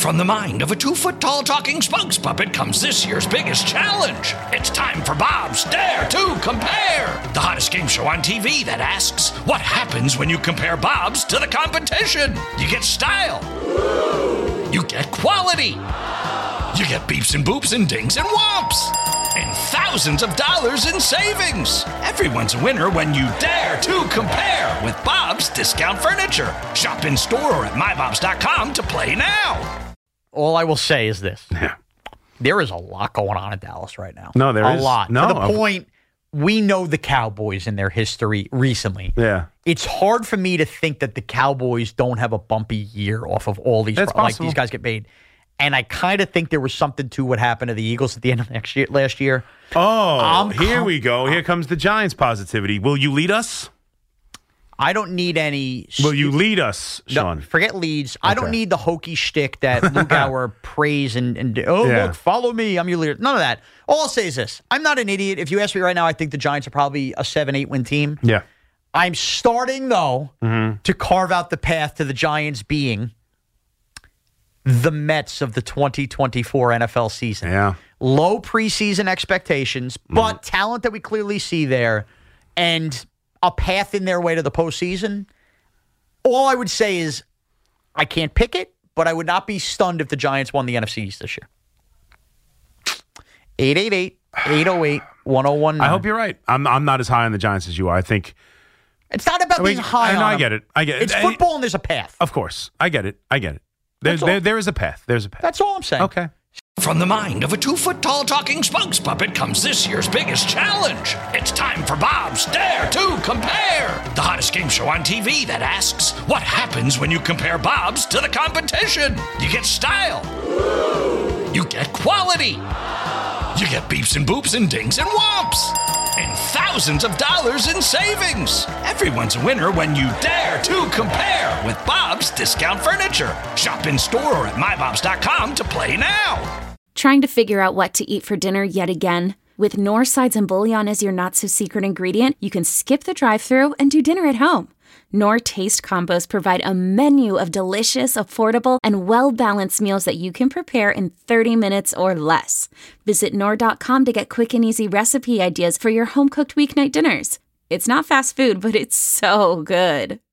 From the mind of a 2-foot-tall talking spokes puppet comes this year's biggest challenge. It's time for Bob's Dare to Compare, the hottest game show on TV that asks, what happens when you compare Bob's to the competition? You get style. You get quality. You get beeps and boops and dings and whomps. And thousands of dollars in savings. Everyone's a winner when you dare to compare with Bob's Discount Furniture. Shop in store or at mybobs.com to play now. All I will say is this. Yeah. There is a lot going on in Dallas right now. No, there is. A lot. No, to the point, we know the Cowboys in their history recently. Yeah. It's hard for me to think that the Cowboys don't have a bumpy year off of all these. That's possible. These guys get paid. And I kind of think there was something to what happened to the Eagles at the end of last year. Oh, here we go. Here comes the Giants positivity. Will you lead us? I don't need any. Will you lead us, Sean? No, forget leads. Okay. I don't need the hokey shtick that Lugauer praise and look, follow me. I'm your leader. None of that. All I'll say is this. I'm not an idiot. If you ask me right now, I think the Giants are probably a 7-8 win team. Yeah. I'm starting, though, to carve out the path to the Giants being the Mets of the 2024 NFL season. Yeah. Low preseason expectations, but talent that we clearly see there, and a path in their way to the postseason. All I would say is I can't pick it, but I would not be stunned if the Giants won the NFC East this year. 888-808-1019. I hope you're right. I'm not as high on the Giants as you are. I think it's not about being high on I them. get it. It's football and there's a path. Of course. I get it. There is a path. There's a path. That's all I'm saying. Okay. From the mind of a 2-foot-tall talking spokes puppet comes this year's biggest challenge. It's time for Bob's Dare to Compare, the hottest game show on TV that asks, what happens when you compare Bob's to the competition? You get style. You get quality. You get beeps and boops and dings and whomps. And thousands of dollars in savings. Everyone's a winner when you dare to compare with Bob's Discount Furniture. Shop in store or at mybobs.com to play now. Trying to figure out what to eat for dinner yet again? With Knorr Sides and Bouillon as your not-so-secret ingredient, you can skip the drive-thru and do dinner at home. Knorr Taste Combos provide a menu of delicious, affordable, and well-balanced meals that you can prepare in 30 minutes or less. Visit Knorr.com to get quick and easy recipe ideas for your home-cooked weeknight dinners. It's not fast food, but it's so good.